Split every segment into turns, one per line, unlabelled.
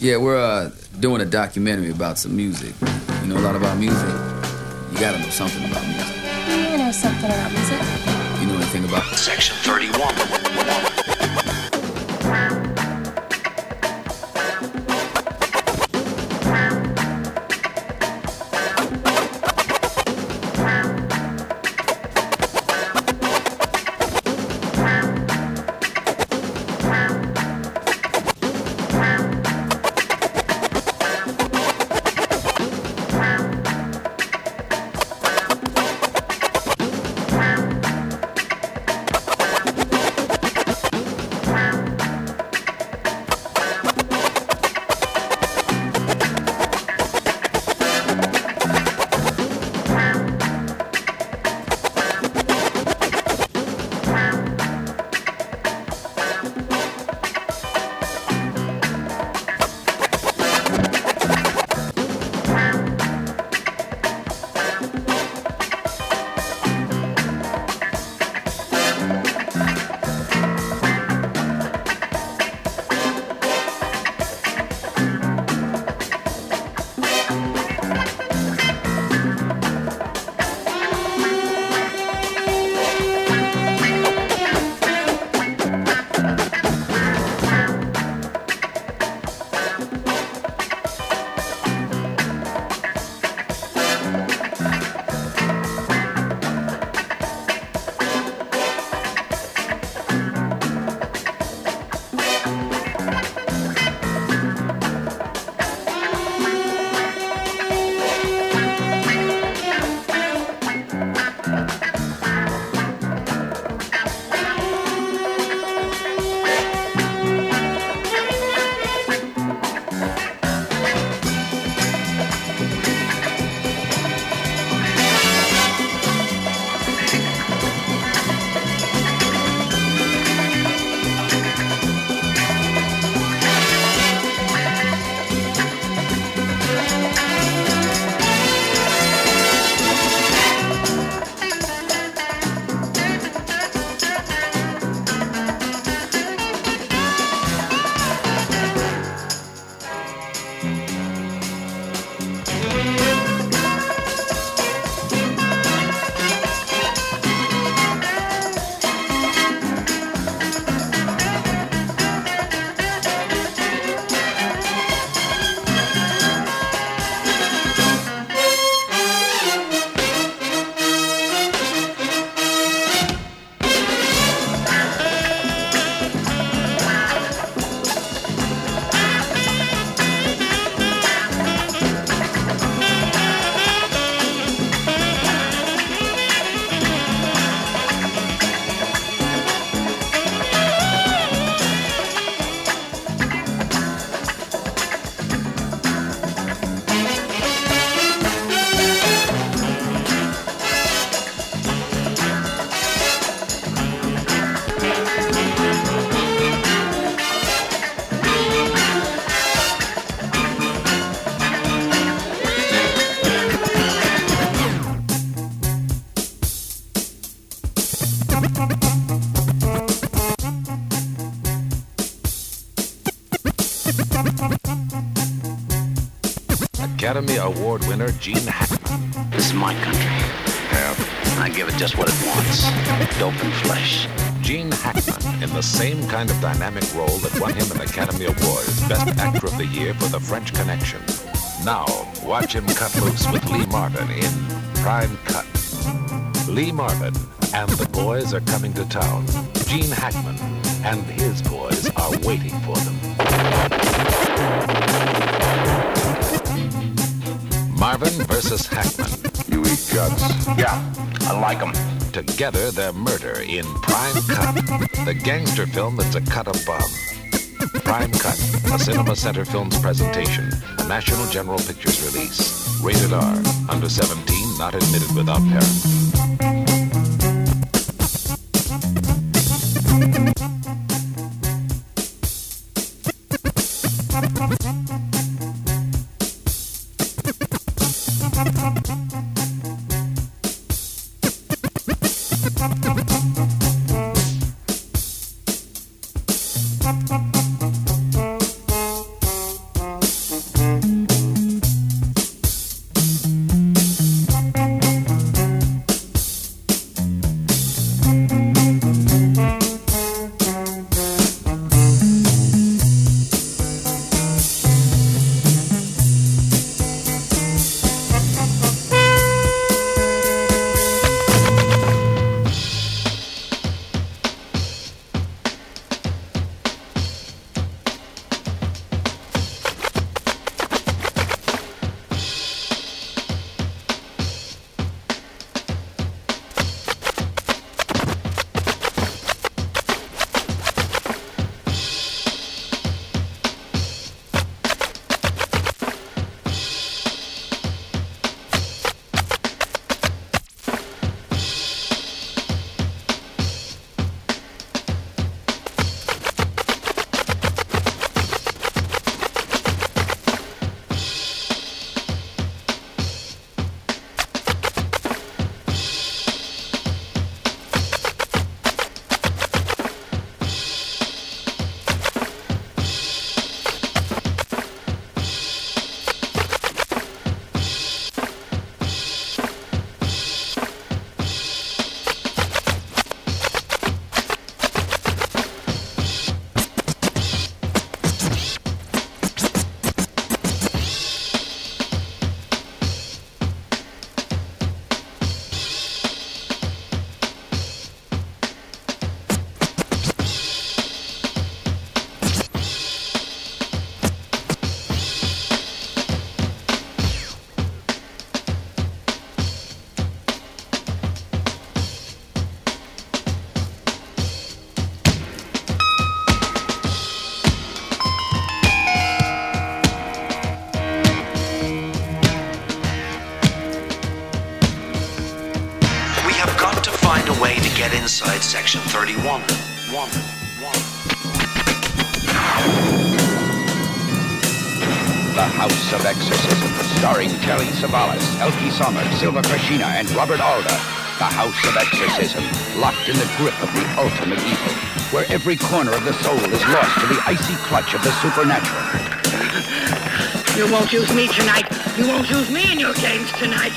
Yeah, we're doing a documentary about some music. You know a lot about music? You gotta know something about music.
You know something about music.
You know anything about
Section 31.
Academy Award winner Gene Hackman.
This is my country.
Yeah.
I give it just what it wants. Dope and flesh.
Gene Hackman in the same kind of dynamic role that won him an Academy Award as Best Actor of the Year for The French Connection. Now, watch him cut loose with Lee Marvin in Prime Cut. Lee Marvin and the boys are coming to town. Gene Hackman and his boys are waiting for them. Marvin versus Hackman.
You eat guts?
Yeah, I like them.
Together, their murder in Prime Cut, the gangster film that's a cut above. Prime Cut, a Cinema Center Films presentation, a National General Pictures release. Rated R, under 17, not admitted without parent.
get inside Section 31.
The House of Exorcism, starring Telly Savalas, Elke Sommer, Silva Krishna, and Robert Alda. The House of Exorcism, locked in the grip of the ultimate evil, where every corner of the soul is lost to the icy clutch of the supernatural.
You won't use me tonight. You won't use me in your games tonight.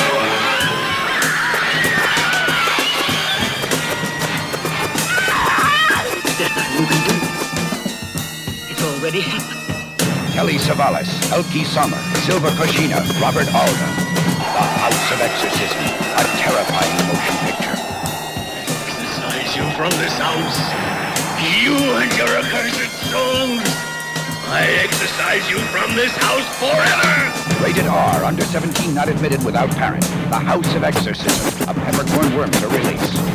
There's nothing you can do. It's already happened.
Telly Savalas, Elke Sommer, Silva Krishna, Robert Alda. The House of Exorcism, a terrifying motion picture.
Exorcise you from this house. You and your accursed souls. I exorcise you from this house forever.
Rated R, under 17, not admitted without parent. The House of Exorcism, a Peppercorn Wormser release.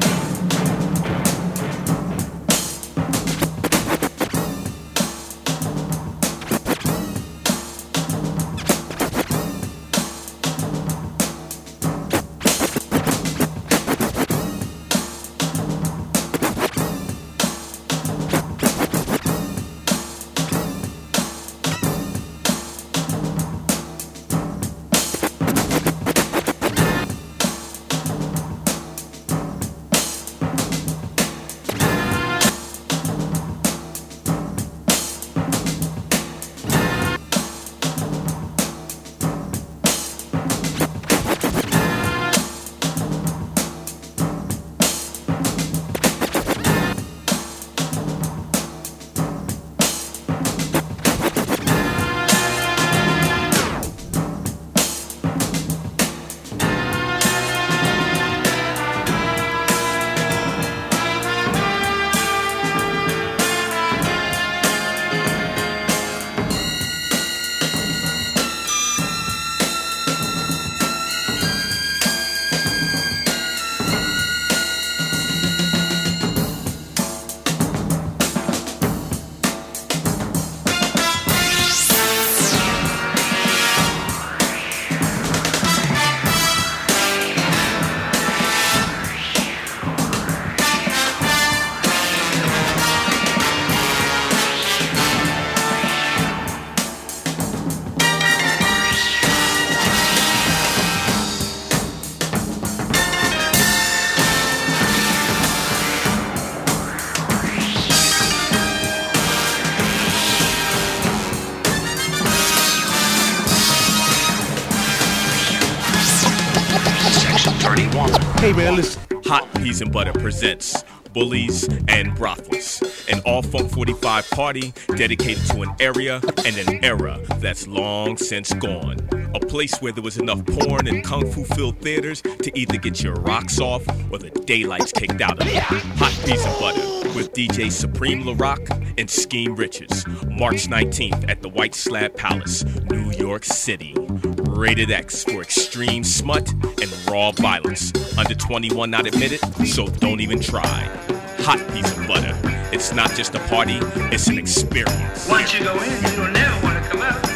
Hey man, listen. Hot Peas and Butter presents Bullies and Brothels, an all-funk 45 party dedicated to an area and an era that's long since gone. A place where there was enough porn and kung fu-filled theaters to either get your rocks off or the daylights kicked out of you. Hot Peas and Butter with DJ Supreme LaRock and Scheme Richards. March 19th at the White Slab Palace, New York City. Rated X for extreme smut and raw violence. Under 21 not admitted, so don't even try. Hot Peas and Butter. It's not just a party, it's an experience.
Once you go in, you'll never want to come out.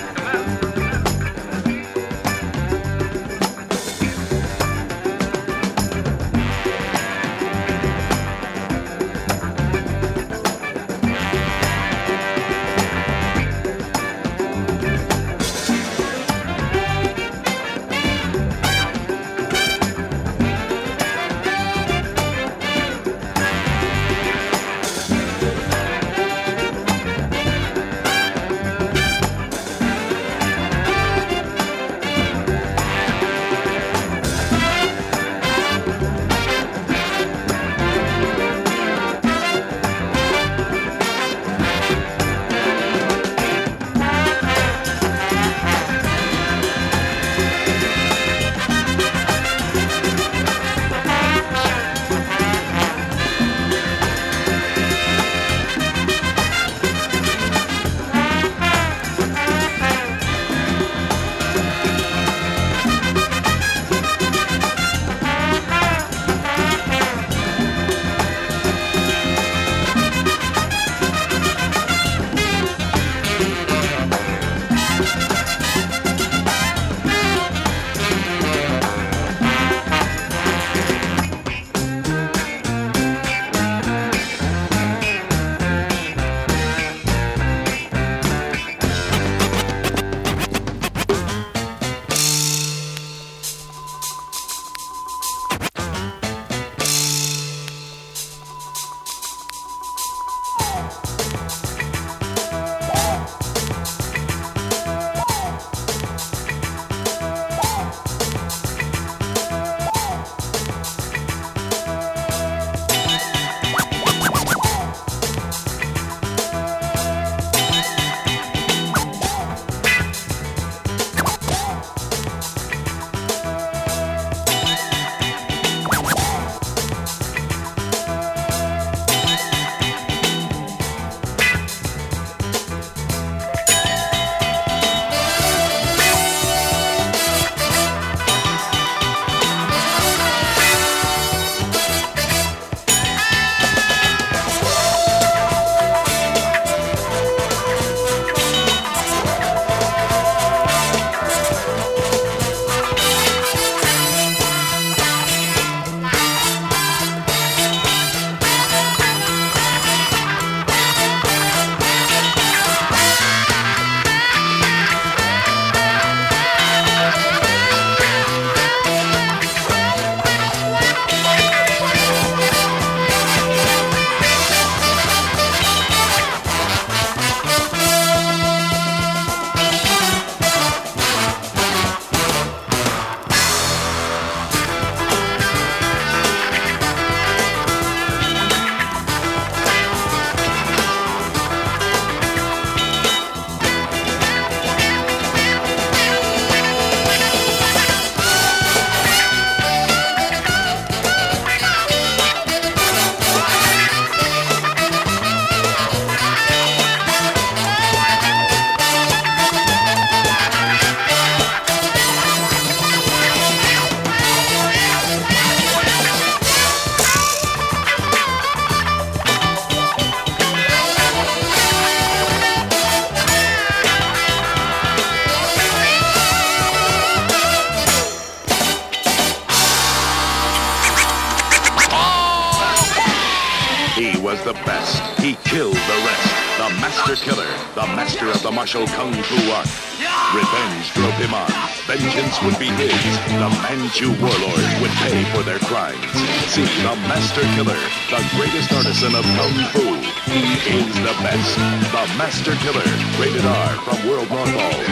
the best. He killed the rest. The Master Killer, the master of the martial kung fu art. Revenge drove him on. Vengeance would be his. The Manchu warlord would pay for their crimes. See the Master Killer, the greatest artisan of kung fu. He is the best. The Master Killer, rated R from World Northall.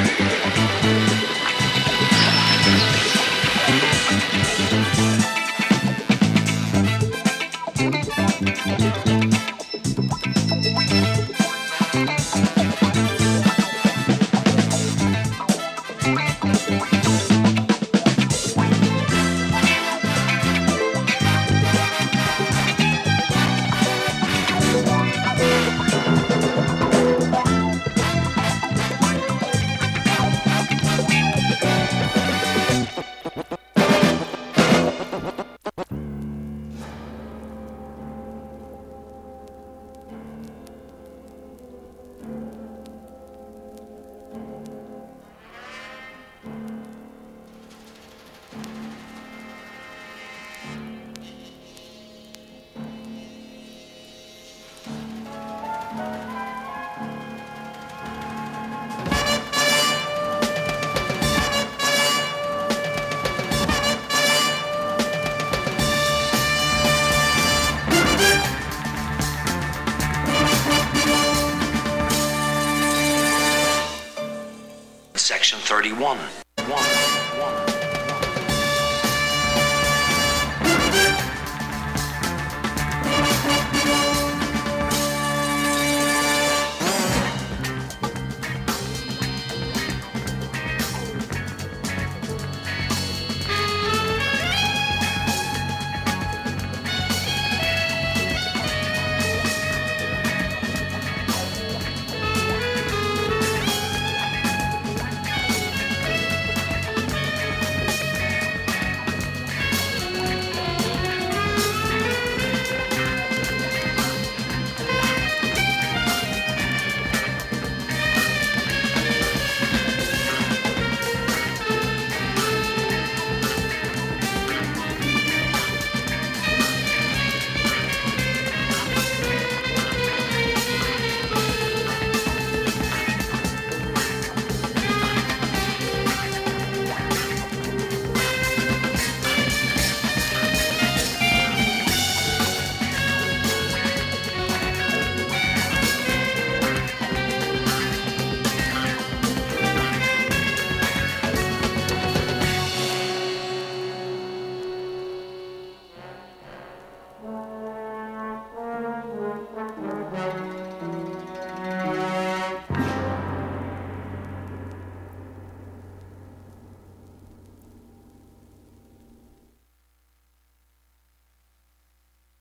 Section 31. 1.